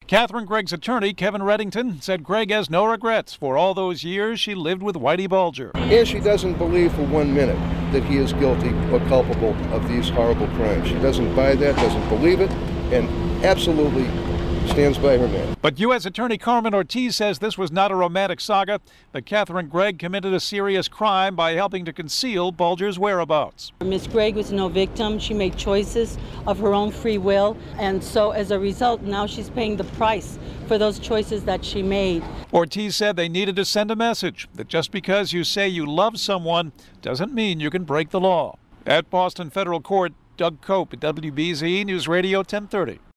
Catherine Gregg's attorney, Kevin Reddington, said Gregg has no regrets for all those years she lived with Whitey Bulger. And she doesn't believe for 1 minute that he is guilty or culpable of these horrible crimes. She doesn't buy that, doesn't believe it, and absolutely stands by her man. But U.S. Attorney Carmen Ortiz says this was not a romantic saga, that Catherine Gregg committed a serious crime by helping to conceal Bulger's whereabouts. Miss Gregg was no victim. She made choices of her own free will, and so as a result, now she's paying the price for those choices that she made. Ortiz said they needed to send a message that just because you say you love someone doesn't mean you can break the law. At Boston Federal Court, Doug Cope at WBZ News Radio 1030.